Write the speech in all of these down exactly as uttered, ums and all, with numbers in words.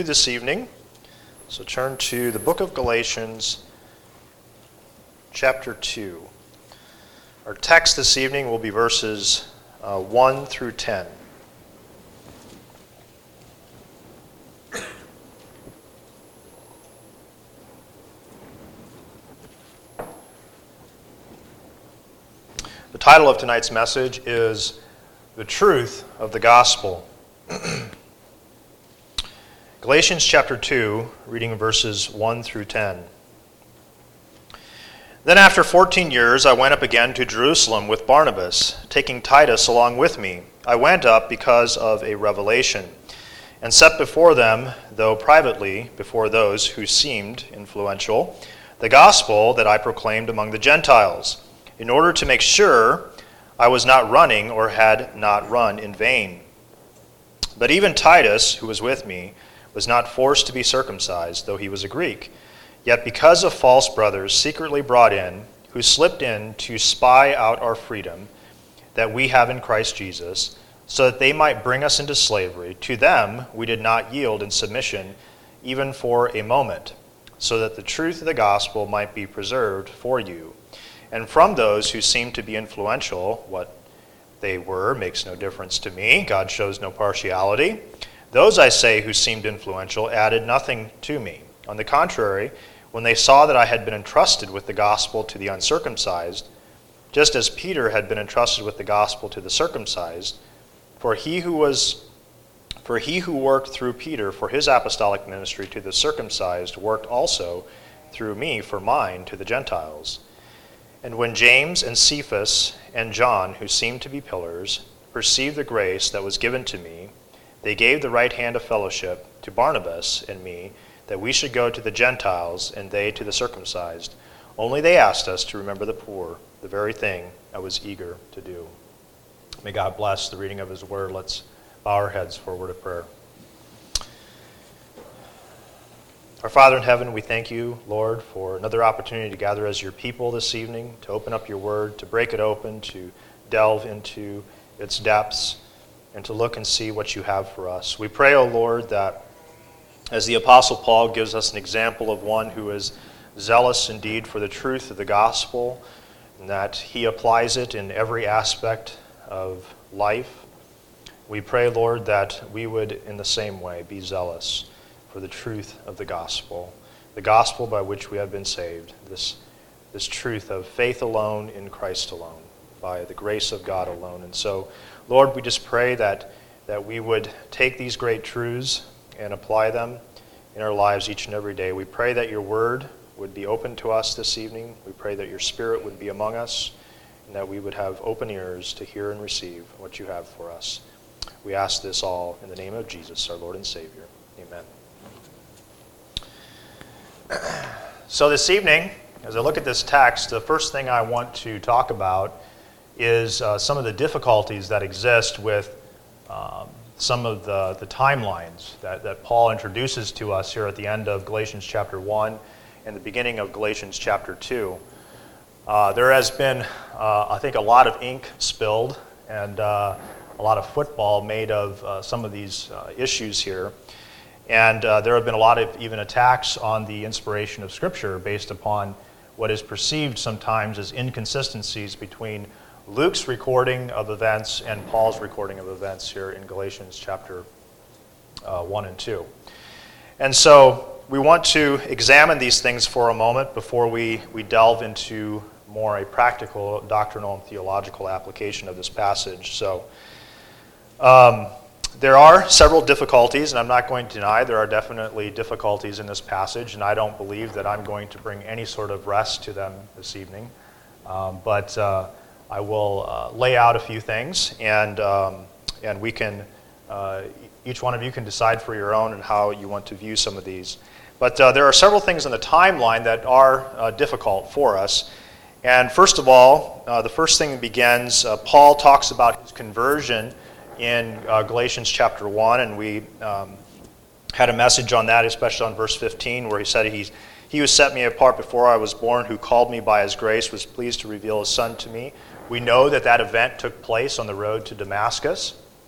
This evening. So turn to the book of Galatians, chapter two. Our text this evening will be verses uh, one through ten. The title of tonight's message is The Truth of the Gospel. Galatians chapter two, reading verses one through ten. Then after fourteen years I went up again to Jerusalem with Barnabas, taking Titus along with me. I went up because of a revelation, and set before them, though privately, before those who seemed influential, the gospel that I proclaimed among the Gentiles, in order to make sure I was not running or had not run in vain. But even Titus, who was with me, was not forced to be circumcised, though he was a Greek. Yet because of false brothers secretly brought in, who slipped in to spy out our freedom that we have in Christ Jesus, so that they might bring us into slavery, to them we did not yield in submission, even for a moment, so that the truth of the gospel might be preserved for you. And from those who seemed to be influential, what they were makes no difference to me. God shows no partiality. Those, I say, who seemed influential added nothing to me. On the contrary, when they saw that I had been entrusted with the gospel to the uncircumcised, just as Peter had been entrusted with the gospel to the circumcised, for he who was, for he who worked through Peter for his apostolic ministry to the circumcised worked also through me for mine to the Gentiles. And when James and Cephas and John, who seemed to be pillars, perceived the grace that was given to me, they gave the right hand of fellowship to Barnabas and me, that we should go to the Gentiles and they to the circumcised. Only they asked us to remember the poor, the very thing I was eager to do. May God bless the reading of his word. Let's bow our heads for a word of prayer. Our Father in heaven, we thank you, Lord, for another opportunity to gather as your people this evening, to open up your word, to break it open, to delve into its depths, and to look and see what you have for us. We pray, O Lord, that as the Apostle Paul gives us an example of one who is zealous indeed for the truth of the gospel, and that he applies it in every aspect of life, we pray, Lord, that we would in the same way be zealous for the truth of the gospel, the gospel by which we have been saved, this, this truth of faith alone in Christ alone, by the grace of God alone. And so, Lord, we just pray that, that we would take these great truths and apply them in our lives each and every day. We pray that your word would be open to us this evening. We pray that your spirit would be among us and that we would have open ears to hear and receive what you have for us. We ask this all in the name of Jesus, our Lord and Savior. Amen. So this evening, as I look at this text, the first thing I want to talk about is uh, some of the difficulties that exist with um, some of the, the timelines that, that Paul introduces to us here at the end of Galatians chapter one and the beginning of Galatians chapter two. Uh, there has been, uh, I think, a lot of ink spilled and uh, a lot of football made of uh, some of these uh, issues here. And uh, there have been a lot of even attacks on the inspiration of Scripture based upon what is perceived sometimes as inconsistencies between Luke's recording of events and Paul's recording of events here in Galatians chapter uh, one and two. And so we want to examine these things for a moment before we, we delve into more a practical doctrinal and theological application of this passage. So um, there are several difficulties, and I'm not going to deny there are definitely difficulties in this passage, and I don't believe that I'm going to bring any sort of rest to them this evening. Um, but uh, I will uh, lay out a few things, and um, and we can, uh, each one of you can decide for your own and how you want to view some of these. But uh, there are several things in the timeline that are uh, difficult for us. And first of all, uh, the first thing that begins, uh, Paul talks about his conversion in uh, Galatians chapter one, and we um, had a message on that, especially on verse fifteen, where he said, he's, he who set me apart before I was born, who called me by his grace, was pleased to reveal his Son to me. We know that that event took place on the road to Damascus.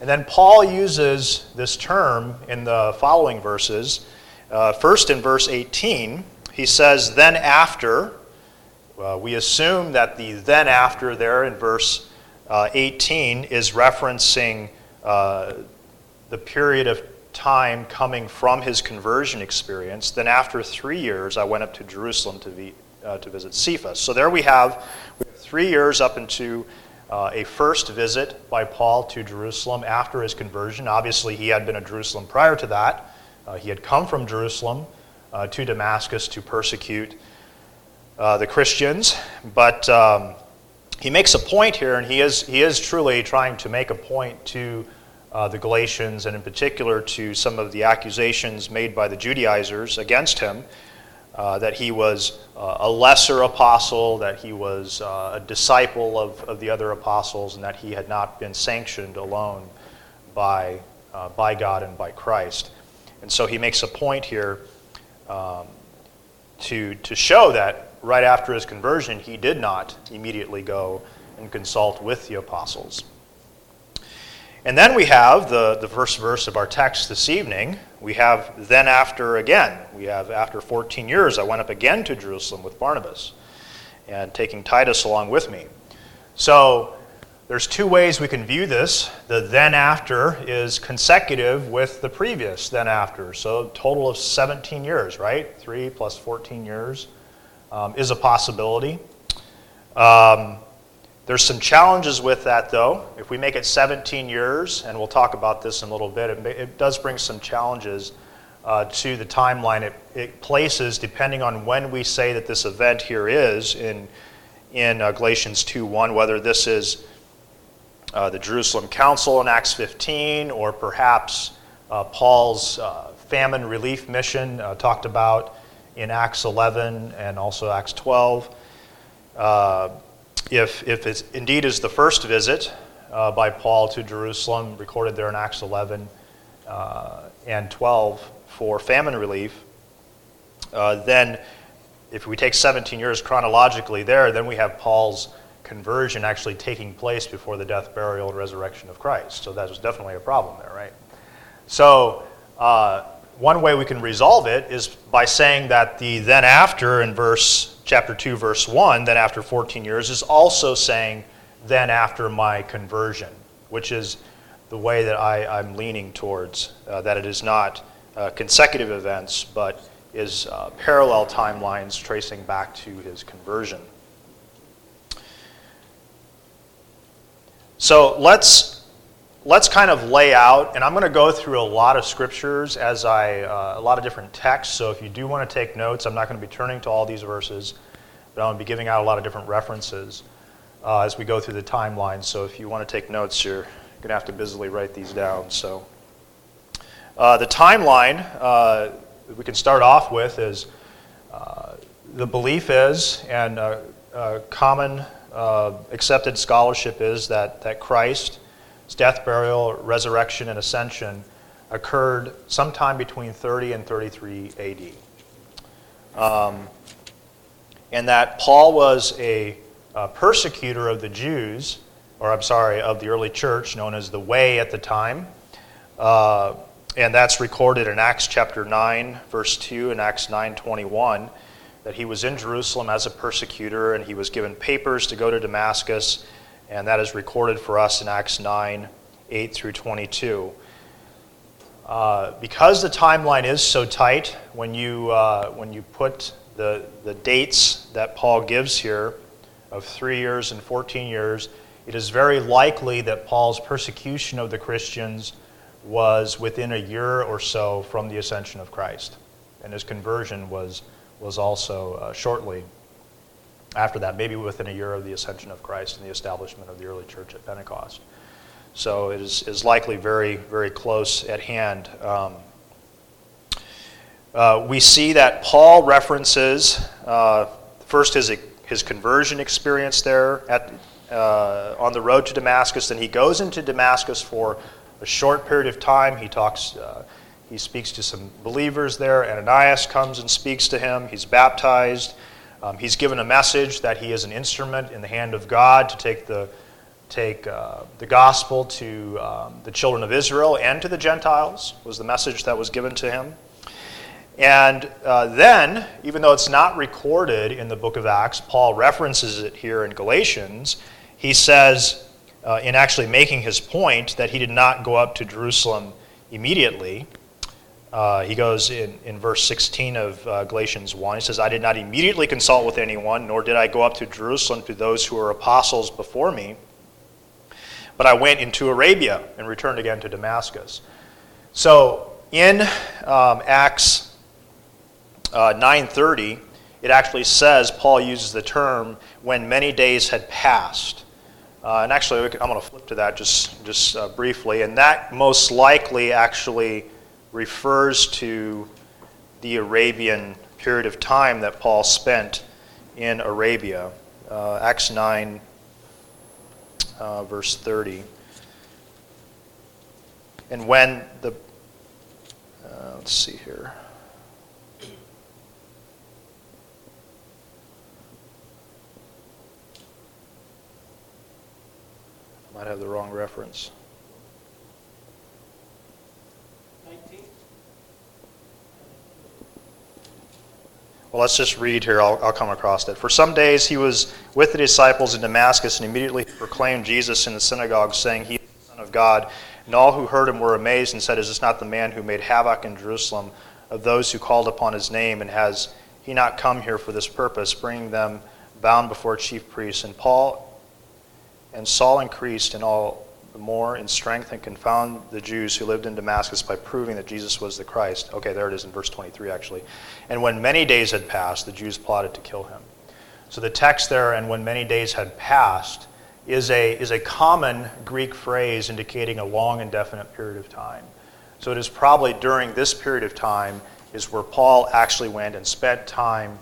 And then Paul uses this term in the following verses. Uh, first in verse eighteen, he says, then after. Uh, we assume that the then after there in verse uh, eighteen is referencing uh, the period of time coming from his conversion experience. Then after three years, I went up to Jerusalem to, be, uh, to visit Cephas. So there we have, we have three years up into uh, a first visit by Paul to Jerusalem after his conversion. Obviously, he had been at Jerusalem prior to that. Uh, he had come from Jerusalem uh, to Damascus to persecute uh, the Christians. But um, he makes a point here, and he is, he is truly trying to make a point to Uh, the Galatians, and in particular to some of the accusations made by the Judaizers against him, uh, that he was uh, a lesser apostle, that he was uh, a disciple of, of the other apostles, and that he had not been sanctioned alone by, uh, by God and by Christ. And so he makes a point here um, to, to show that right after his conversion, he did not immediately go and consult with the apostles. And then we have the, the first verse of our text this evening. We have then after again. We have after fourteen years, I went up again to Jerusalem with Barnabas, and taking Titus along with me. So there's two ways we can view this. The then after is consecutive with the previous then after. So a total of seventeen years, right? three plus fourteen years um, is a possibility. Um, There's some challenges with that, though. If we make it seventeen years, and we'll talk about this in a little bit, it, it does bring some challenges uh, to the timeline it, it places, depending on when we say that this event here is in, in uh, Galatians two one, whether this is uh, the Jerusalem Council in Acts fifteen, or perhaps uh, Paul's uh, famine relief mission uh, talked about in Acts eleven and also Acts twelve. Uh, If, if it indeed is the first visit uh, by Paul to Jerusalem, recorded there in Acts eleven uh, and twelve for famine relief, uh, then if we take seventeen years chronologically there, then we have Paul's conversion actually taking place before the death, burial, and resurrection of Christ. So that is definitely a problem there, right? So uh, one way we can resolve it is by saying that the then after in verse chapter two, verse one, then after fourteen years, is also saying, then after my conversion, which is the way that I, I'm leaning towards, uh, that it is not uh, consecutive events, but is uh, parallel timelines tracing back to his conversion. So let's let's kind of lay out, and I'm going to go through a lot of scriptures as I, uh, a lot of different texts, so if you do want to take notes, I'm not going to be turning to all these verses, but I'm going to be giving out a lot of different references uh, as we go through the timeline, so if you want to take notes, you're going to have to busily write these down. So uh, the timeline uh, we can start off with is, uh, the belief is, and uh, uh, common uh, accepted scholarship is that, that Christ, his death, burial, resurrection, and ascension occurred sometime between thirty and thirty-three A D. Um, and that Paul was a, a persecutor of the Jews, or I'm sorry, of the early church, known as the Way at the time. Uh, and that's recorded in Acts chapter nine, verse two, and Acts nine twenty-one, that he was in Jerusalem as a persecutor, and he was given papers to go to Damascus. And that is recorded for us in Acts nine, eight through twenty-two. Uh, because the timeline is so tight, when you uh, when you put the, the dates that Paul gives here of three years and fourteen years, it is very likely that Paul's persecution of the Christians was within a year or so from the ascension of Christ. And his conversion was, was also uh, shortly after that, maybe within a year of the ascension of Christ and the establishment of the early church at Pentecost. So it is, is likely very, very close at hand. Um, uh, we see that Paul references uh, first his, his conversion experience there at, uh, on the road to Damascus. Then he goes into Damascus for a short period of time. He talks, uh, he speaks to some believers there. Ananias comes and speaks to him. He's baptized. Um, he's given a message that he is an instrument in the hand of God to take the, take uh, the gospel to um, the children of Israel and to the Gentiles, was the message that was given to him. And uh, then, even though it's not recorded in the book of Acts, Paul references it here in Galatians. He says, uh, in actually making his point, that he did not go up to Jerusalem immediately. Uh, he goes in, in verse sixteen of uh, Galatians one, he says, I did not immediately consult with anyone, nor did I go up to Jerusalem to those who were apostles before me, but I went into Arabia and returned again to Damascus. So in um, Acts uh, nine thirty, it actually says, Paul uses the term, when many days had passed. Uh, and actually, I'm going to flip to that just, just uh, briefly. And that most likely actually refers to the Arabian period of time that Paul spent in Arabia. Uh, Acts nine, uh, verse thirty. And when the, uh, let's see here. Might have the wrong reference. Well, let's just read here. I'll, I'll come across it. For some days he was with the disciples in Damascus, and immediately proclaimed Jesus in the synagogue, saying, He is the Son of God. And all who heard him were amazed and said, Is this not the man who made havoc in Jerusalem of those who called upon his name? And has he not come here for this purpose, bringing them bound before chief priests? And Paul and Saul increased in all the more in strength and confound the Jews who lived in Damascus by proving that Jesus was the Christ. Okay, there it is in verse twenty-three, actually. And when many days had passed, the Jews plotted to kill him. So the text there, and when many days had passed, is a, is a common Greek phrase indicating a long, indefinite period of time. So it is probably during this period of time is where Paul actually went and spent time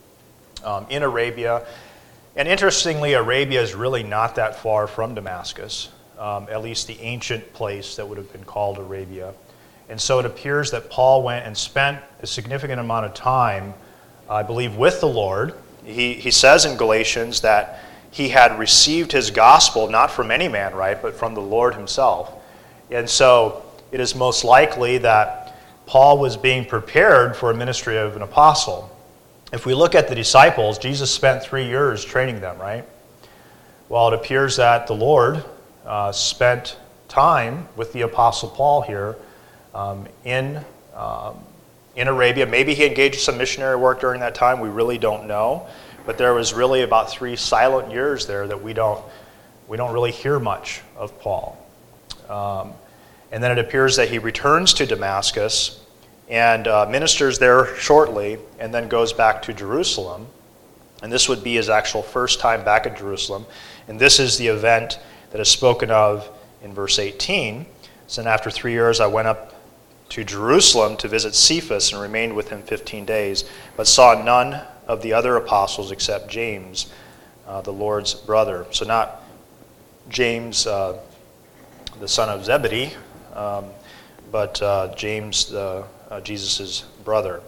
um, in Arabia. And interestingly, Arabia is really not that far from Damascus, um, at least the ancient place that would have been called Arabia. And so it appears that Paul went and spent a significant amount of time, I believe, with the Lord. He, he says in Galatians that he had received his gospel not from any man, right, but from the Lord himself. And so it is most likely that Paul was being prepared for a ministry of an apostle. If we look at the disciples, Jesus spent three years training them, right? Well, it appears that the Lord uh, spent time with the Apostle Paul here um, in, um, in Arabia. Maybe he engaged in some missionary work during that time. We really don't know. But there was really about three silent years there that we don't, we don't really hear much of Paul. Um, and then it appears that he returns to Damascus and uh, ministers there shortly, and then goes back to Jerusalem. And this would be his actual first time back at Jerusalem. And this is the event that is spoken of in verse eighteen. So after three years I went up to Jerusalem to visit Cephas and remained with him fifteen days, but saw none of the other apostles except James, uh, the Lord's brother. So not James, uh, the son of Zebedee, um, but uh, James, the Uh, Jesus' brother.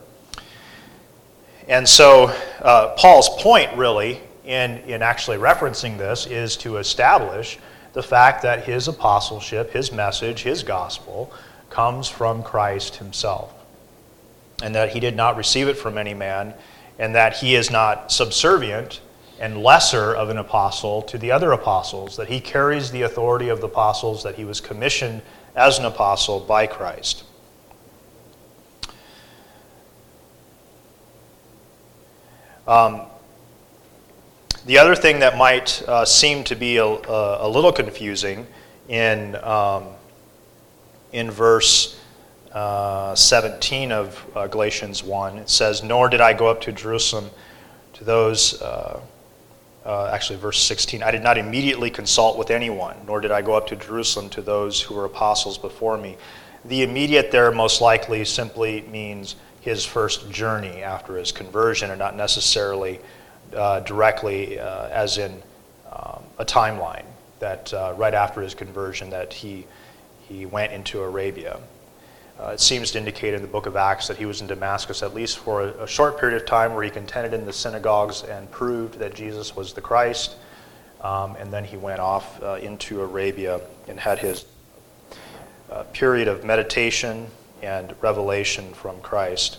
And so uh, Paul's point really in, in actually referencing this is to establish the fact that his apostleship, his message, his gospel comes from Christ himself, and that he did not receive it from any man, and that he is not subservient and lesser of an apostle to the other apostles, that he carries the authority of the apostles, that he was commissioned as an apostle by Christ. Um, the other thing that might uh, seem to be a, a, a little confusing in um, in verse uh, seventeen of uh, Galatians one, it says, "Nor did I go up to Jerusalem to those." Uh, uh, actually, verse sixteen, "I did not immediately consult with anyone, nor did I go up to Jerusalem to those who were apostles before me." The immediate there most likely simply means his first journey after his conversion, and not necessarily uh, directly uh, as in um, a timeline that uh, right after his conversion that he he went into Arabia. Uh, it seems to indicate in the book of Acts that he was in Damascus at least for a, a short period of time, where he contended in the synagogues and proved that Jesus was the Christ. um, and then he went off uh, into Arabia and had his uh, period of meditation and revelation from Christ.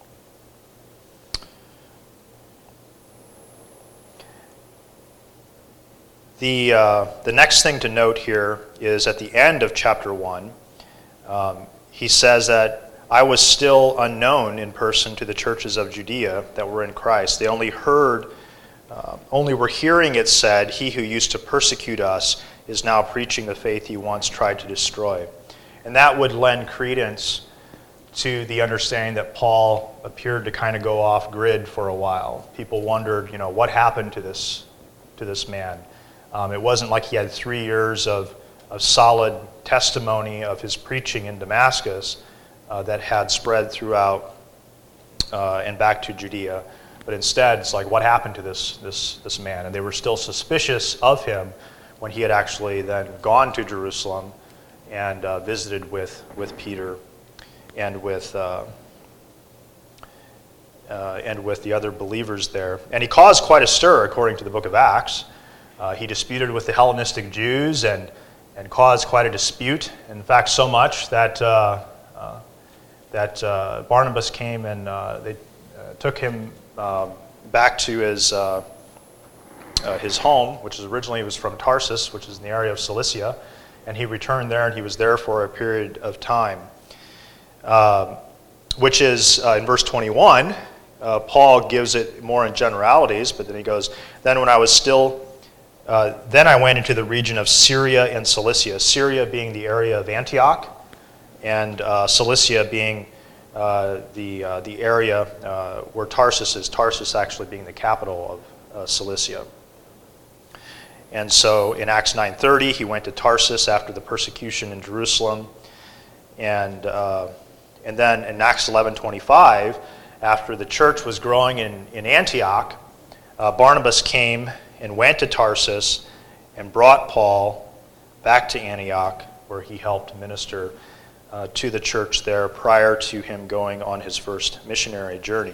The, uh, the next thing to note here is at the end of chapter one, um, he says that I was still unknown in person to the churches of Judea that were in Christ. They only heard, uh, only were hearing it said, he who used to persecute us is now preaching the faith he once tried to destroy. And that would lend credence to the understanding that Paul appeared to kind of go off grid for a while. People wondered, you know, what happened to this, to this man? Um, it wasn't like he had three years of, of solid testimony of his preaching in Damascus uh, that had spread throughout uh, and back to Judea. But instead, it's like, what happened to this, this, this man? And they were still suspicious of him when he had actually then gone to Jerusalem and uh, visited with, with Peter and with, uh, uh, and with the other believers there. And he caused quite a stir, according to the book of Acts. Uh, he disputed with the Hellenistic Jews and, and caused quite a dispute. In fact, so much that, uh, uh, that uh, Barnabas came and uh, they uh, took him uh, back to his, uh, uh, his home, which is originally was from Tarsus, which is in the area of Cilicia. And he returned there, and he was there for a period of time. Uh, which is, uh, in verse twenty-one, uh, Paul gives it more in generalities, but then he goes, then when I was still... Uh, then I went into the region of Syria and Cilicia, Syria being the area of Antioch, and uh, Cilicia being uh, the, uh, the area uh, where Tarsus is, Tarsus actually being the capital of uh, Cilicia. And so in Acts nine thirty, he went to Tarsus after the persecution in Jerusalem. And, uh, and then in Acts eleven twenty-five, after the church was growing in, in Antioch, uh, Barnabas came and went to Tarsus and brought Paul back to Antioch, where he helped minister uh, to the church there prior to him going on his first missionary journey.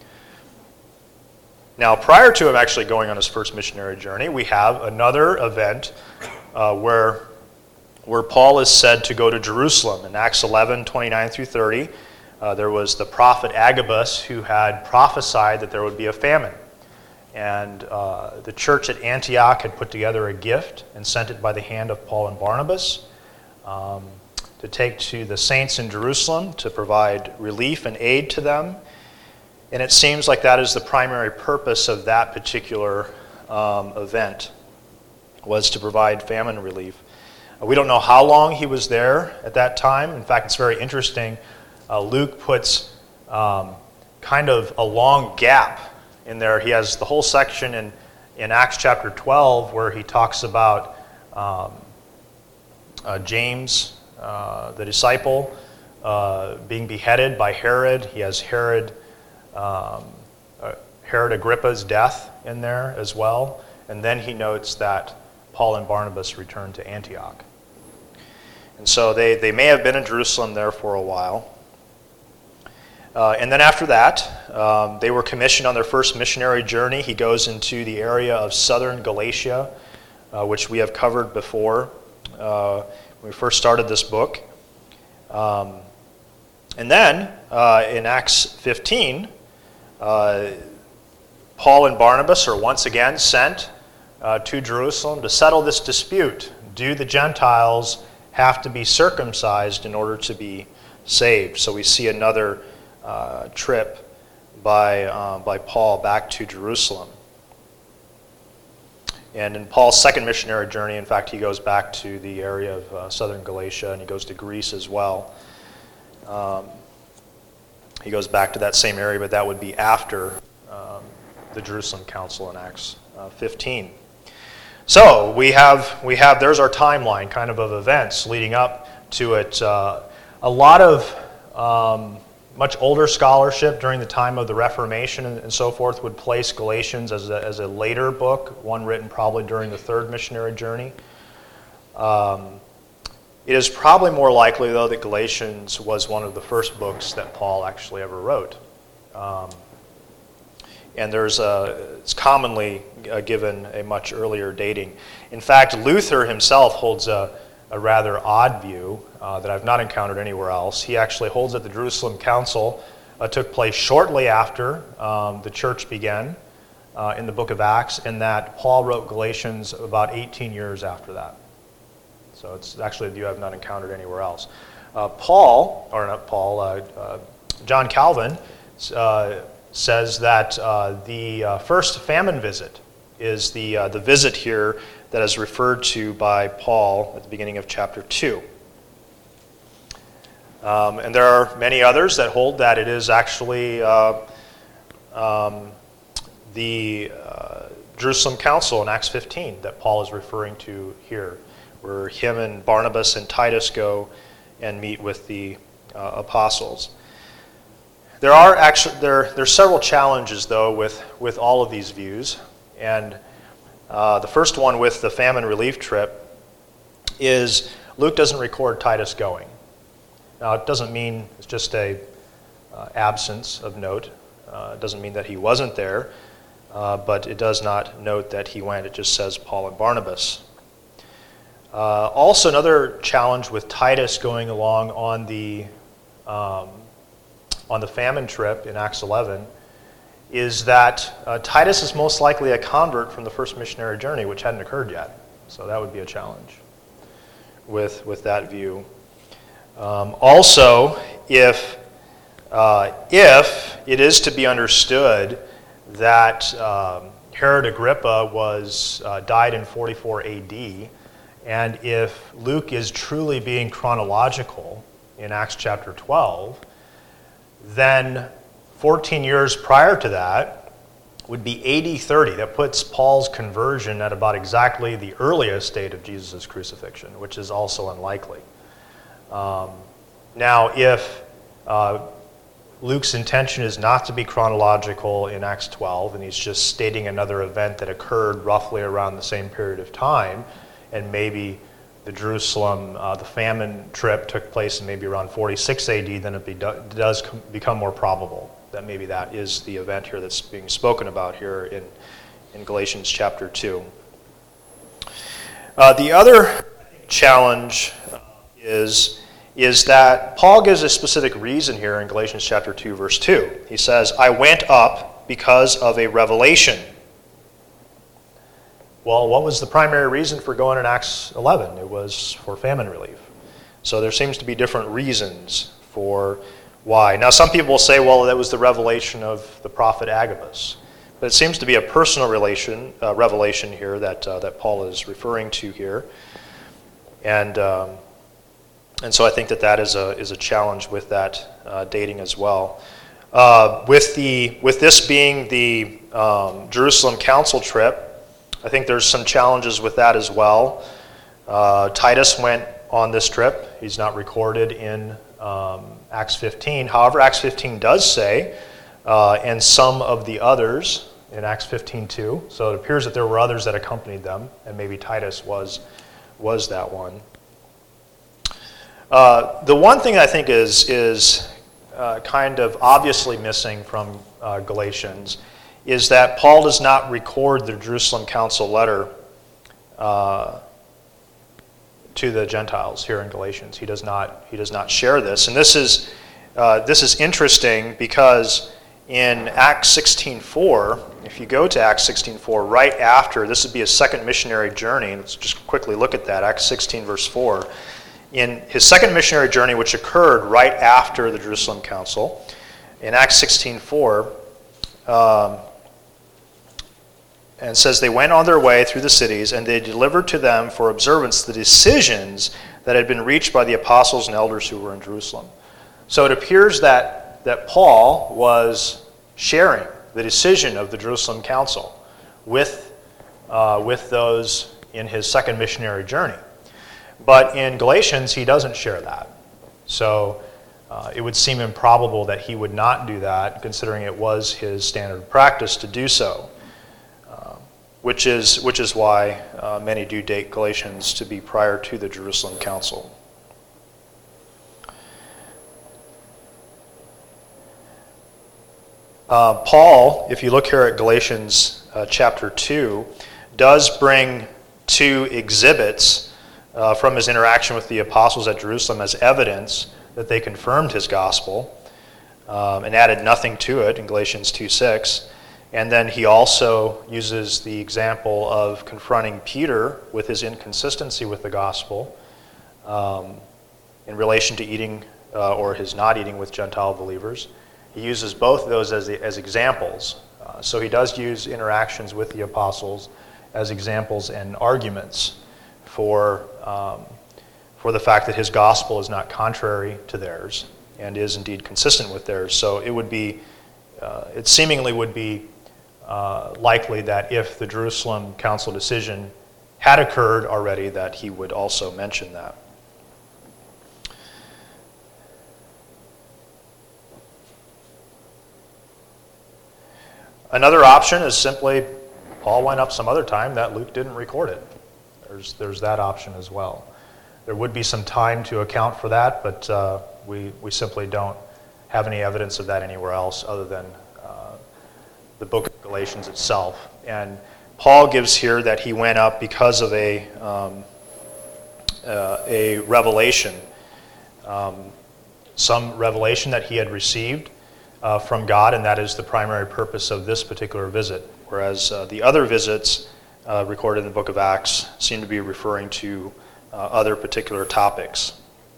Now, prior to him actually going on his first missionary journey, we have another event uh, where, where Paul is said to go to Jerusalem. In Acts eleven twenty-nine through thirty, uh, there was the prophet Agabus who had prophesied that there would be a famine. And uh, the church at Antioch had put together a gift and sent it by the hand of Paul and Barnabas um, to take to the saints in Jerusalem to provide relief and aid to them. And it seems like that is the primary purpose of that particular um, event, was to provide famine relief. Uh, we don't know how long he was there at that time. In fact, it's very interesting. Uh, Luke puts um, kind of a long gap in there. He has the whole section in, in Acts chapter twelve where he talks about um, uh, James, uh, the disciple, uh, being beheaded by Herod. He has Herod, um, uh, Herod Agrippa's death in there as well. And then he notes that Paul and Barnabas returned to Antioch. And so they, they may have been in Jerusalem there for a while. Uh, and then after that, um, they were commissioned on their first missionary journey. He goes into the area of southern Galatia, uh, which we have covered before uh, when we first started this book. Um, and then uh, in Acts fifteen, uh, Paul and Barnabas are once again sent uh, to Jerusalem to settle this dispute. Do the Gentiles have to be circumcised in order to be saved? So we see another Uh, trip by, uh, by Paul back to Jerusalem. And in Paul's second missionary journey, in fact, he goes back to the area of uh, southern Galatia, and he goes to Greece as well. Um, he goes back to that same area, but that would be after um, the Jerusalem Council in Acts uh, fifteen. So we have, we have, there's our timeline kind of of events leading up to it. Uh, a lot of um, much older scholarship during the time of the Reformation and, and so forth would place Galatians as a, as a later book, one written probably during the third missionary journey. Um, it is probably more likely, though, that Galatians was one of the first books that Paul actually ever wrote. Um, and there's a, it's commonly uh, given a much earlier dating. In fact, Luther himself holds a, a rather odd view uh, that I've not encountered anywhere else. He actually holds that the Jerusalem Council uh, took place shortly after um, the church began uh, in the book of Acts, and that Paul wrote Galatians about eighteen years after that. So it's actually a view I've not encountered anywhere else. Uh, Paul, or not Paul, uh, uh, John Calvin uh, says that uh, the uh, first famine visit is the, uh, the visit here that is referred to by Paul at the beginning of chapter two. Um, and there are many others that hold that it is actually uh, um, the uh, Jerusalem Council in Acts fifteen that Paul is referring to here, where him and Barnabas and Titus go and meet with the uh, apostles. There are actually there there's several challenges though with with all of these views, and uh, the first one with the famine relief trip is Luke doesn't record Titus going. Now it doesn't mean it's just a uh, absence of note. Uh, it doesn't mean that he wasn't there, uh, but it does not note that he went. It just says Paul and Barnabas. Uh, also, another challenge with Titus going along on the um, on the famine trip in Acts eleven is that uh, Titus is most likely a convert from the first missionary journey, which hadn't occurred yet. So that would be a challenge with with that view. Um, also, if uh, if it is to be understood that um, Herod Agrippa was uh, died in forty-four A D, and if Luke is truly being chronological in Acts chapter twelve, then fourteen years prior to that would be A D thirty. That puts Paul's conversion at about exactly the earliest date of Jesus' crucifixion, which is also unlikely. Um, now, if uh, Luke's intention is not to be chronological in Acts twelve, and he's just stating another event that occurred roughly around the same period of time, and maybe the Jerusalem, uh, the famine trip took place in maybe around forty-six A D, then it be, does com- become more probable that maybe that is the event here that's being spoken about here in, in Galatians chapter two. Uh, the other challenge uh, is, is that Paul gives a specific reason here in Galatians chapter two, verse two. He says, I went up because of a revelation. Well, what was the primary reason for going in Acts eleven? It was for famine relief. So there seems to be different reasons for why. Now, some people will say, well, that was the revelation of the prophet Agabus. But it seems to be a personal relation, uh, revelation here that uh, that Paul is referring to here. And um, and so I think that that is a is a challenge with that uh, dating as well. Uh, with the with this being the um, Jerusalem Council trip, I think there's some challenges with that as well. Uh, Titus went on this trip. He's not recorded in um, Acts fifteen. However, Acts fifteen does say, uh, and some of the others in Acts fifteen too. So it appears that there were others that accompanied them, and maybe Titus was was that one. Uh, the one thing I think is is uh, kind of obviously missing from uh, Galatians is that Paul does not record the Jerusalem Council letter uh, to the Gentiles here in Galatians. He does not. He does not share this, and this is uh, this is interesting because in Acts sixteen four, if you go to Acts sixteen four, right after this would be a second missionary journey. Let's just quickly look at that. Acts sixteen verse four. In his second missionary journey, which occurred right after the Jerusalem Council, in Acts sixteen four. Um, And it says, they went on their way through the cities, and they delivered to them for observance the decisions that had been reached by the apostles and elders who were in Jerusalem. So it appears that, that Paul was sharing the decision of the Jerusalem Council with, uh, with those in his second missionary journey. But in Galatians, he doesn't share that. So uh, it would seem improbable that he would not do that, considering it was his standard practice to do so. Which is which is why uh, many do date Galatians to be prior to the Jerusalem Council. Uh, Paul, if you look here at Galatians uh, chapter two, does bring two exhibits uh, from his interaction with the apostles at Jerusalem as evidence that they confirmed his gospel um, and added nothing to it in Galatians two six. And then he also uses the example of confronting Peter with his inconsistency with the gospel um, in relation to eating uh, or his not eating with Gentile believers. He uses both of those as, the, as examples. Uh, so he does use interactions with the apostles as examples and arguments for, um, for the fact that his gospel is not contrary to theirs and is indeed consistent with theirs. So it would be, uh, it seemingly would be uh, likely that if the Jerusalem Council decision had occurred already, that he would also mention that. Another option is simply Paul went up some other time that Luke didn't record it. There's, there's that option as well. There would be some time to account for that, but uh, we, we simply don't have any evidence of that anywhere else other than uh, the book of Galatians itself. And Paul gives here that he went up because of a, um, uh, a revelation, um, some revelation that he had received Uh, from God, and that is the primary purpose of this particular visit, whereas uh, the other visits uh, recorded in the book of Acts seem to be referring to uh, other particular topics.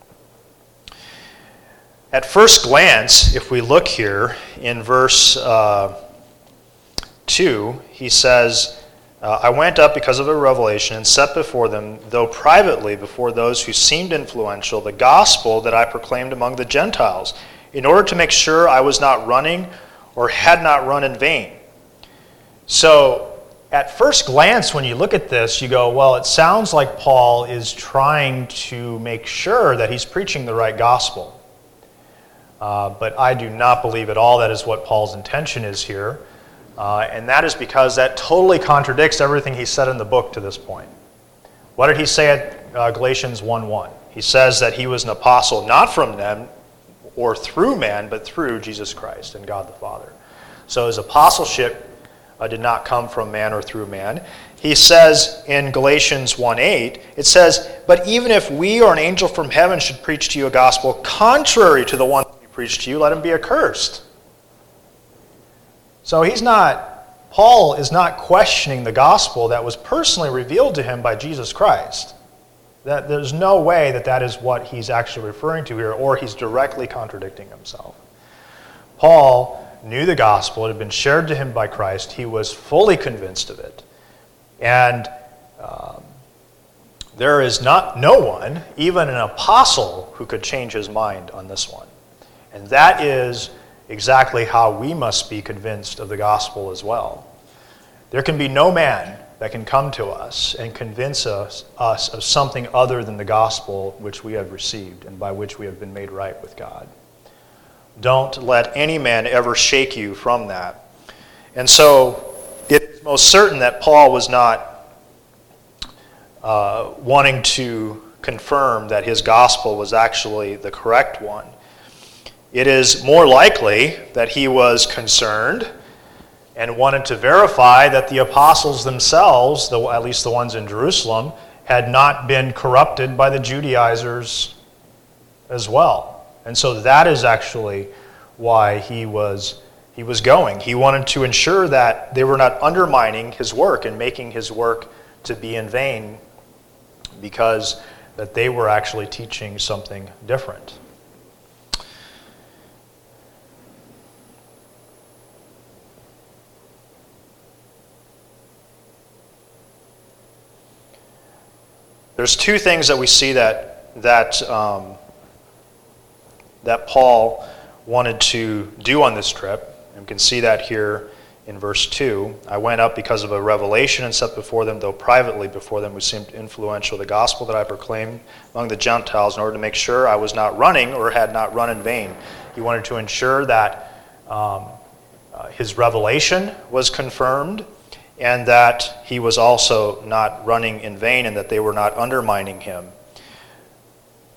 At first glance, if we look here in verse uh, two, he says, uh, I went up because of a revelation and set before them, though privately before those who seemed influential, the gospel that I proclaimed among the Gentiles, in order to make sure I was not running or had not run in vain. So, at first glance, when you look at this, you go, well, it sounds like Paul is trying to make sure that he's preaching the right gospel. Uh, but I do not believe at all that is what Paul's intention is here. Uh, and that is because that totally contradicts everything he said in the book to this point. What did he say at uh, Galatians one one? He says that he was an apostle not from them, or through man, but through Jesus Christ and God the Father. So his apostleship uh, did not come from man or through man. He says in Galatians one eight, it says, but even if we or an angel from heaven should preach to you a gospel contrary to the one that we preach to you, let him be accursed. So he's not, Paul is not questioning the gospel that was personally revealed to him by Jesus Christ. That there's no way that that is what he's actually referring to here, or he's directly contradicting himself. Paul knew the gospel. It had been shared to him by Christ. He was fully convinced of it. And um, there is not no one, even an apostle, who could change his mind on this one. And that is exactly how we must be convinced of the gospel as well. There can be no man that can come to us and convince us, us of something other than the gospel which we have received and by which we have been made right with God. Don't let any man ever shake you from that. And so it is most certain that Paul was not uh, wanting to confirm that his gospel was actually the correct one. It is more likely that he was concerned and wanted to verify that the apostles themselves, the, at least the ones in Jerusalem, had not been corrupted by the Judaizers as well. And so that is actually why he was, he was going. He wanted to ensure that they were not undermining his work and making his work to be in vain, because that they were actually teaching something different. There's two things that we see that that um, that Paul wanted to do on this trip. And we can see that here in verse two. I went up because of a revelation and set before them, though privately before them, who seemed influential, the gospel that I proclaimed among the Gentiles, in order to make sure I was not running or had not run in vain. He wanted to ensure that um, uh, his revelation was confirmed, and that he was also not running in vain, and that they were not undermining him.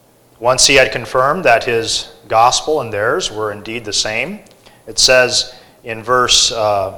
Once he had confirmed that his gospel and theirs were indeed the same, it says in verse, uh,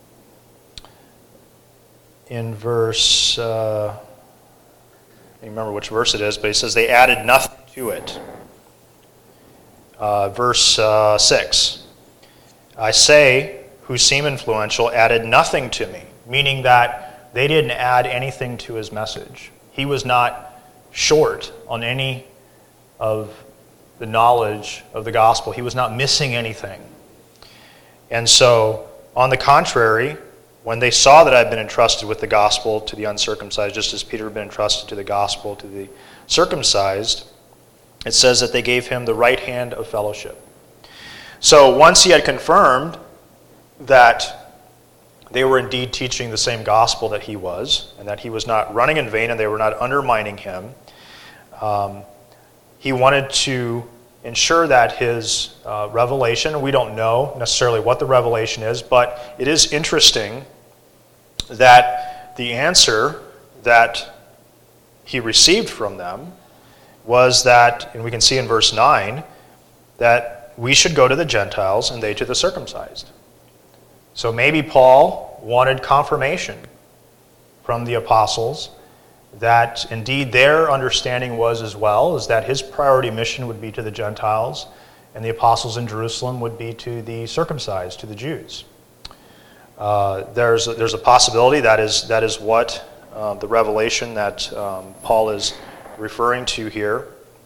in verse, uh, I don't remember which verse it is, but he says they added nothing to it. Uh, verse uh, six, I say, who seem influential, added nothing to me, meaning that they didn't add anything to his message. He was not short on any of the knowledge of the gospel. He was not missing anything. And so, on the contrary, when they saw that I had been entrusted with the gospel to the uncircumcised, just as Peter had been entrusted to the gospel to the circumcised, it says that they gave him the right hand of fellowship. So once he had confirmed that they were indeed teaching the same gospel that he was, and that he was not running in vain and they were not undermining him, um, he wanted to ensure that his uh, revelation, we don't know necessarily what the revelation is, but it is interesting that the answer that he received from them was that, and we can see in verse nine, that we should go to the Gentiles and they to the circumcised. So maybe Paul wanted confirmation from the apostles that indeed their understanding was as well, is that his priority mission would be to the Gentiles, and the apostles in Jerusalem would be to the circumcised, to the Jews. Uh, there's, a, there's a possibility that is, that is what uh, the revelation that um, Paul is referring to here.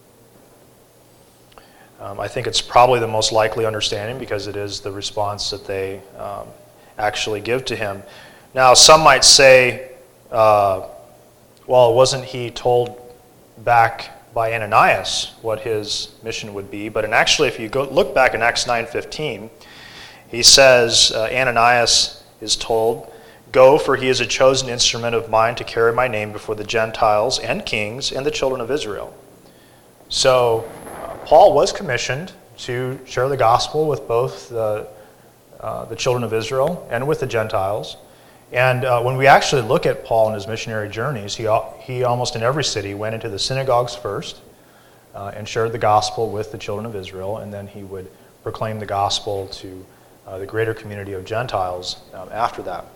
Um, I think it's probably the most likely understanding because it is the response that they um, actually give to him. Now, some might say, uh, well, wasn't he told back by Ananias what his mission would be? But in actually, if you go look back in Acts nine fifteen, he says, uh, Ananias is told, go, for he is a chosen instrument of mine to carry my name before the Gentiles and kings and the children of Israel. So uh, Paul was commissioned to share the gospel with both the, uh, the children of Israel and with the Gentiles. And uh, when we actually look at Paul and his missionary journeys, he, he almost in every city went into the synagogues first uh, and shared the gospel with the children of Israel, and then he would proclaim the gospel to uh, the greater community of Gentiles um, after that.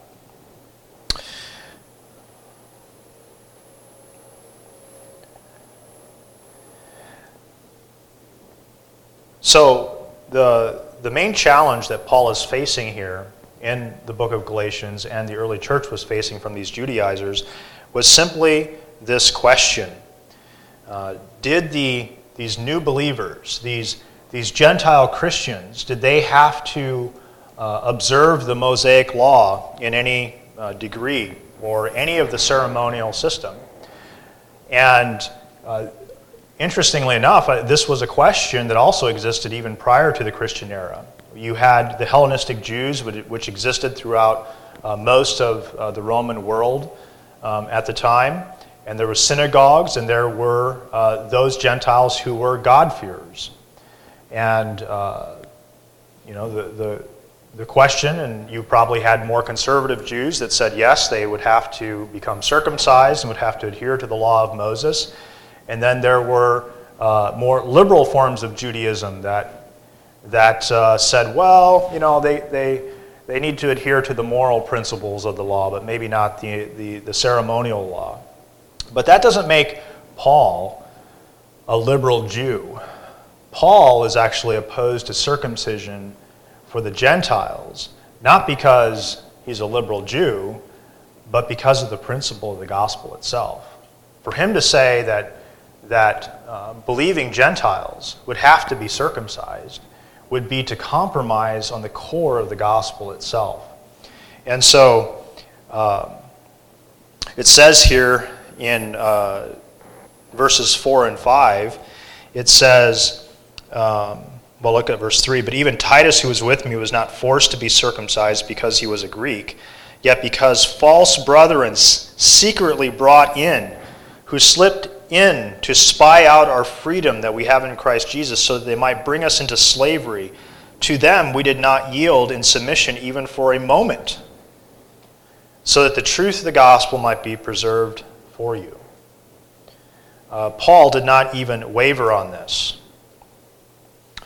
So the, the main challenge that Paul is facing here in the book of Galatians and the early church was facing from these Judaizers was simply this question. Uh, did the, these new believers, these, these Gentile Christians, did they have to uh, observe the Mosaic law in any uh, degree or any of the ceremonial system? And uh, interestingly enough, uh, this was a question that also existed even prior to the Christian era. You had the Hellenistic Jews, which existed throughout uh, most of uh, the Roman world um, at the time, and there were synagogues, and there were uh, those Gentiles who were God-fearers. And uh, you know the, the the question, and you probably had more conservative Jews that said yes, they would have to become circumcised and would have to adhere to the law of Moses, and then there were uh, more liberal forms of Judaism that. that uh, said, well, you know, they, they they need to adhere to the moral principles of the law, but maybe not the, the, the ceremonial law. But that doesn't make Paul a liberal Jew. Paul is actually opposed to circumcision for the Gentiles, not because he's a liberal Jew, but because of the principle of the gospel itself. For him to say that, that uh, believing Gentiles would have to be circumcised would be to compromise on the core of the gospel itself. And so uh, it says here in uh, verses four and five, it says, um, well, look at verse three, but even Titus, who was with me, was not forced to be circumcised because he was a Greek, yet because false brethren secretly brought in, who slipped in to spy out our freedom that we have in Christ Jesus, so that they might bring us into slavery. To them we did not yield in submission even for a moment, so that the truth of the gospel might be preserved for you. Uh, Paul did not even waver on this.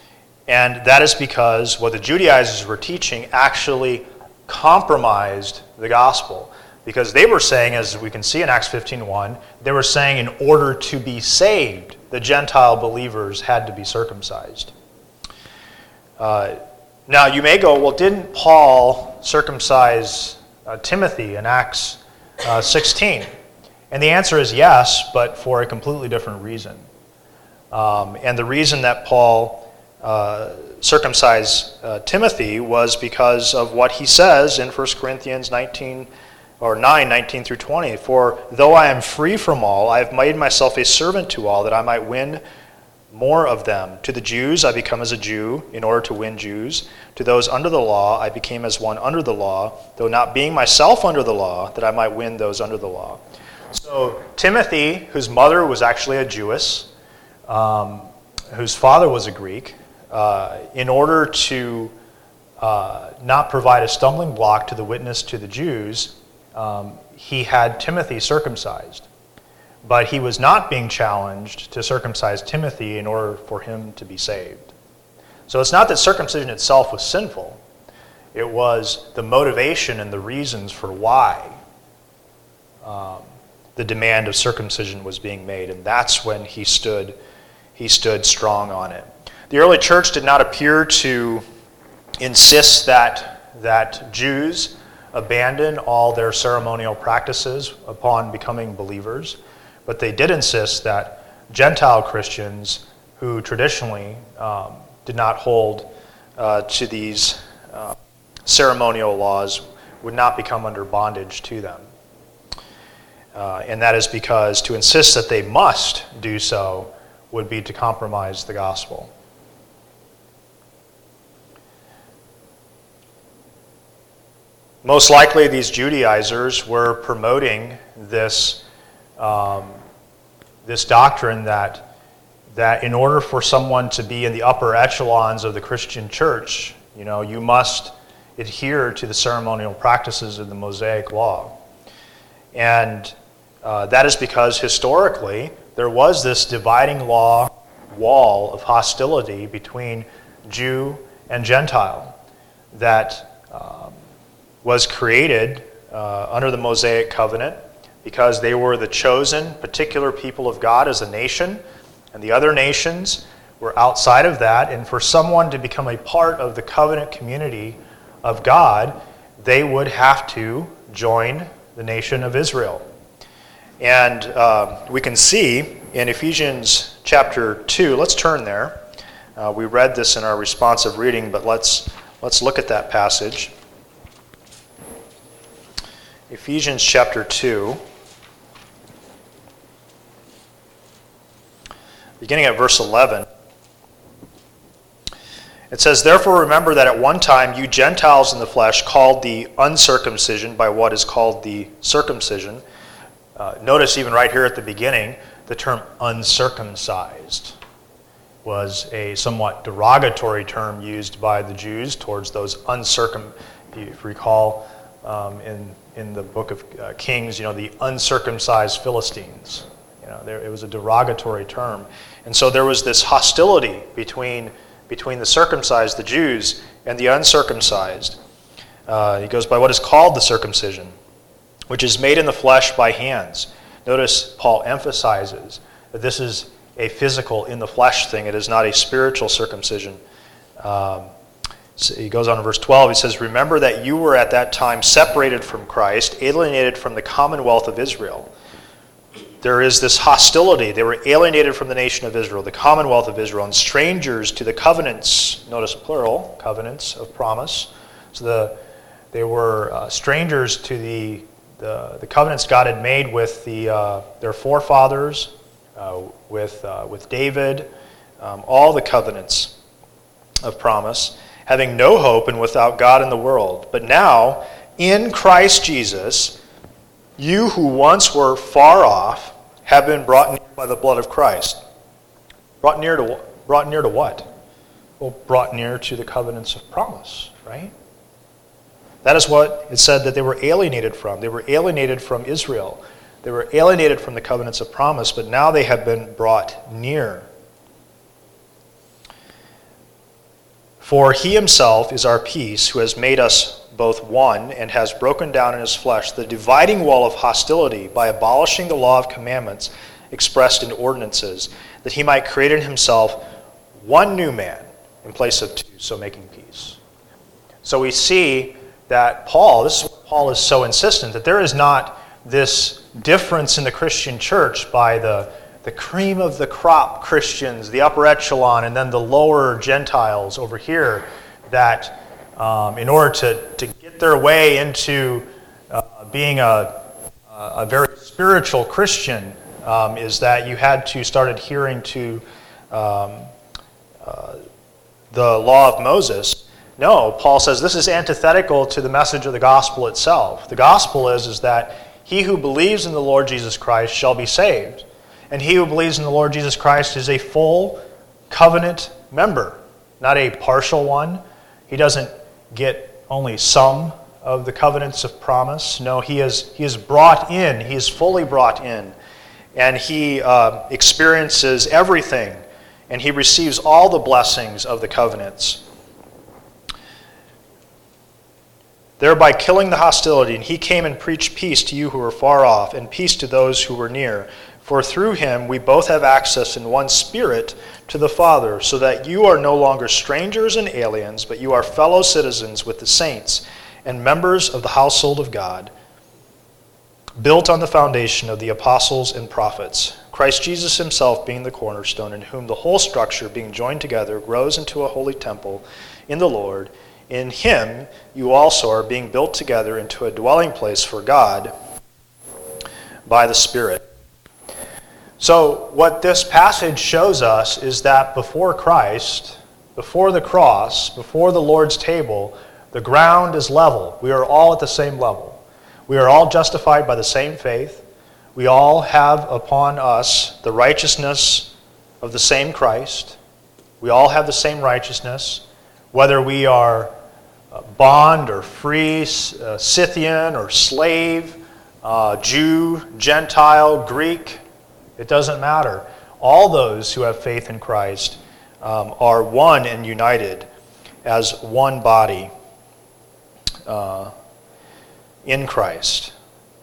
And that is because what the Judaizers were teaching actually compromised the gospel. Because they were saying, as we can see in Acts fifteen one, they were saying in order to be saved, the Gentile believers had to be circumcised. Uh, now you may go, well, didn't Paul circumcise uh, Timothy in Acts uh, sixteen? And the answer is yes, but for a completely different reason. Um, and the reason that Paul uh, circumcised uh, Timothy was because of what he says in First Corinthians nineteen, or nine, nineteen through twenty. For though I am free from all, I have made myself a servant to all, that I might win more of them. To the Jews I become as a Jew, in order to win Jews. To those under the law I became as one under the law, though not being myself under the law, that I might win those under the law. So Timothy, whose mother was actually a Jewess, um, whose father was a Greek, uh, in order to uh, not provide a stumbling block to the witness to the Jews, um, he had Timothy circumcised. But he was not being challenged to circumcise Timothy in order for him to be saved. So it's not that circumcision itself was sinful. It was the motivation and the reasons for why um, the demand of circumcision was being made. And that's when he stood, he stood strong on it. The early church did not appear to insist that, that Jews abandon all their ceremonial practices upon becoming believers. But they did insist that Gentile Christians who traditionally um, did not hold uh, to these uh, ceremonial laws would not become under bondage to them. Uh, and that is because to insist that they must do so would be to compromise the gospel. Most likely these Judaizers were promoting this Um, this doctrine that that in order for someone to be in the upper echelons of the Christian church, you know, you must adhere to the ceremonial practices of the Mosaic Law. And uh, that is because historically there was this dividing law wall of hostility between Jew and Gentile that um, was created uh, under the Mosaic covenant, because they were the chosen, particular people of God as a nation, and the other nations were outside of that. And for someone to become a part of the covenant community of God, they would have to join the nation of Israel. And uh, we can see in Ephesians chapter two, let's turn there. Uh, we read this in our responsive reading, but let's, let's look at that passage. Ephesians chapter two. Beginning at verse eleven, it says, "Therefore remember that at one time you Gentiles in the flesh, called the uncircumcision by what is called the circumcision." Uh, notice even right here at the beginning, the term uncircumcised was a somewhat derogatory term used by the Jews towards those uncircum. If you recall um, in in the book of uh, Kings, you know, the uncircumcised Philistines. You know, there, it was a derogatory term. And so there was this hostility between, between the circumcised, the Jews, and the uncircumcised. Uh, he goes by what is called the circumcision, which is made in the flesh by hands. Notice Paul emphasizes that this is a physical, in the flesh thing. It is not a spiritual circumcision. Um, so he goes on in verse twelve. He says, "Remember that you were at that time separated from Christ, alienated from the commonwealth of Israel." There is this hostility. They were alienated from the nation of Israel, the commonwealth of Israel, and strangers to the covenants, notice plural, covenants of promise. So the, they were uh, strangers to the, the the covenants God had made with the uh, their forefathers, uh, with, uh, with David, um, all the covenants of promise, having no hope and without God in the world. But now, in Christ Jesus, you who once were far off have been brought near by the blood of Christ. Brought near to brought near to what? Well, brought near to the covenants of promise, right? That is what it said that they were alienated from. They were alienated from Israel. They were alienated from the covenants of promise, but now they have been brought near. For he himself is our peace, who has made us both one and has broken down in his flesh the dividing wall of hostility by abolishing the law of commandments expressed in ordinances, that he might create in himself one new man in place of two, so making peace. So we see that Paul, this is why Paul is so insistent, that there is not this difference in the Christian church by the, the cream of the crop Christians, the upper echelon, and then the lower Gentiles over here, that um, in order to, to get their way into uh, being a, a very spiritual Christian, um, is that you had to start adhering to um, uh, the law of Moses. No, Paul says this is antithetical to the message of the gospel itself. The gospel is, is that he who believes in the Lord Jesus Christ shall be saved. And he who believes in the Lord Jesus Christ is a full covenant member, not a partial one. He doesn't get only some of the covenants of promise. No, he is, he is brought in. He is fully brought in. And he uh, experiences everything. And he receives all the blessings of the covenants, thereby killing the hostility. And he came and preached peace to you who were far off, and peace to those who were near. For through him we both have access in one Spirit to the Father, so that you are no longer strangers and aliens, but you are fellow citizens with the saints and members of the household of God, built on the foundation of the apostles and prophets, Christ Jesus himself being the cornerstone, in whom the whole structure, being joined together, grows into a holy temple in the Lord. In him you also are being built together into a dwelling place for God by the Spirit. So what this passage shows us is that before Christ, before the cross, before the Lord's table, the ground is level. We are all at the same level. We are all justified by the same faith. We all have upon us the righteousness of the same Christ. We all have the same righteousness, whether we are bond or free, uh, Scythian or slave, uh, Jew, Gentile, Greek. It doesn't matter. All those who have faith in Christ um, are one and united as one body uh, in Christ.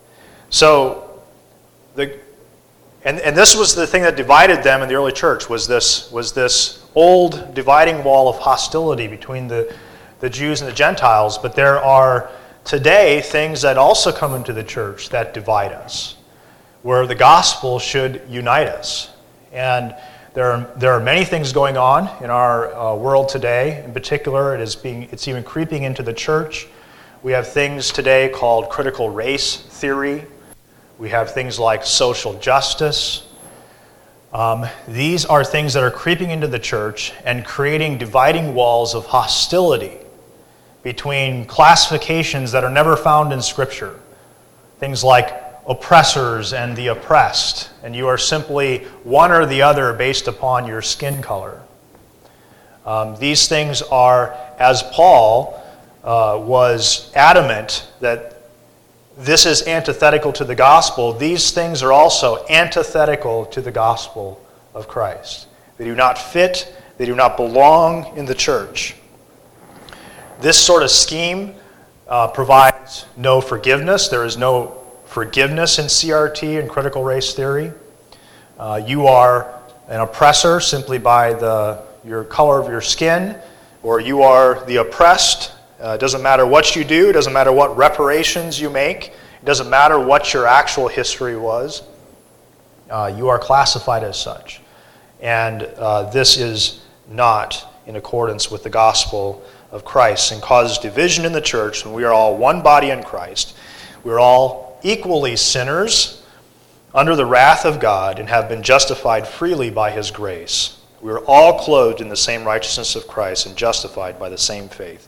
So, the and and this was the thing that divided them in the early church, was this was this old dividing wall of hostility between the, the Jews and the Gentiles. But there are today things that also come into the church that divide us, where the gospel should unite us. And there are, there are many things going on in our uh, world today. In particular, it is being it's even creeping into the church. We have things today called critical race theory. We have things like social justice. Um, these are things that are creeping into the church and creating dividing walls of hostility between classifications that are never found in Scripture. Things like oppressors and the oppressed, and you are simply one or the other based upon your skin color. Um, these things are, as Paul uh, was adamant that this is antithetical to the gospel, these things are also antithetical to the gospel of Christ. They do not fit, they do not belong in the church. This sort of scheme uh, provides no forgiveness. There is no forgiveness in C R T and critical race theory. Uh, you are an oppressor simply by the your color of your skin, or you are the oppressed. Uh, it doesn't matter what you do. It doesn't matter what reparations you make. It doesn't matter what your actual history was. Uh, you are classified as such. And uh, this is not in accordance with the gospel of Christ, and causes division in the church when we are all one body in Christ. We are all equally sinners under the wrath of God and have been justified freely by his grace. We are all clothed in the same righteousness of Christ and justified by the same faith.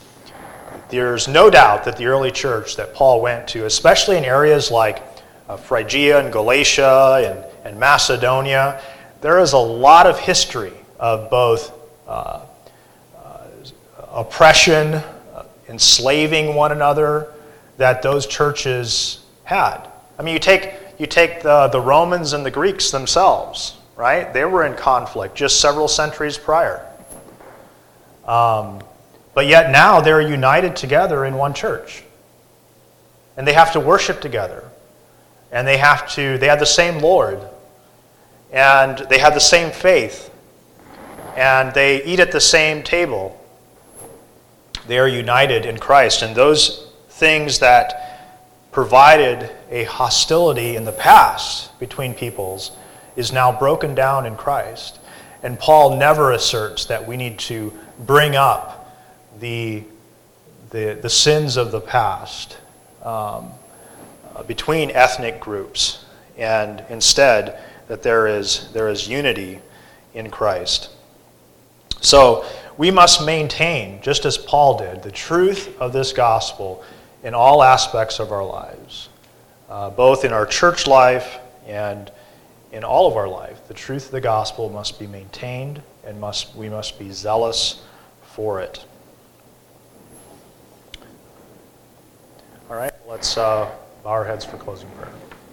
There's no doubt that the early church that Paul went to, especially in areas like uh, Phrygia and Galatia and, and Macedonia, there is a lot of history of both uh, uh, oppression, uh, enslaving one another, that those churches had. I mean, you take you take the, the Romans and the Greeks themselves, right? They were in conflict just several centuries prior. Um, but yet now they're united together in one church. And they have to worship together. And they have to, they have the same Lord. And they have the same faith. And they eat at the same table. They are united in Christ. And those things that provided a hostility in the past between peoples is now broken down in Christ. And Paul never asserts that we need to bring up the, the, the sins of the past um, uh, between ethnic groups, and instead that there is, there is unity in Christ. So we must maintain, just as Paul did, the truth of this gospel in all aspects of our lives, uh, both in our church life and in all of our life. The truth of the gospel must be maintained, and must we must be zealous for it. All right, let's uh, bow our heads for closing prayer.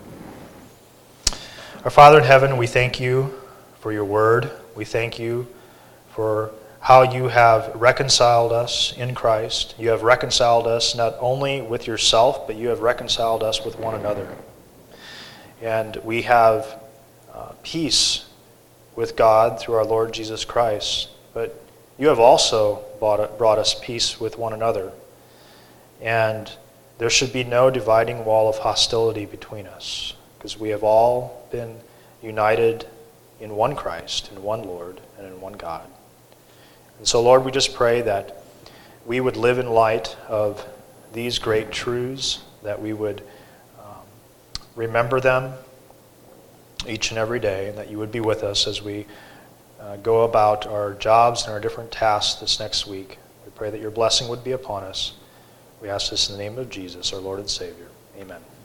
Our Father in heaven, we thank you for your word. We thank you for how you have reconciled us in Christ. You have reconciled us not only with yourself, but you have reconciled us with one another. And we have uh, peace with God through our Lord Jesus Christ. But you have also brought, brought us peace with one another. And there should be no dividing wall of hostility between us, because we have all been united in one Christ, in one Lord, and in one God. And so, Lord, we just pray that we would live in light of these great truths, that we would um, remember them each and every day, and that you would be with us as we uh, go about our jobs and our different tasks this next week. We pray that your blessing would be upon us. We ask this in the name of Jesus, our Lord and Savior. Amen.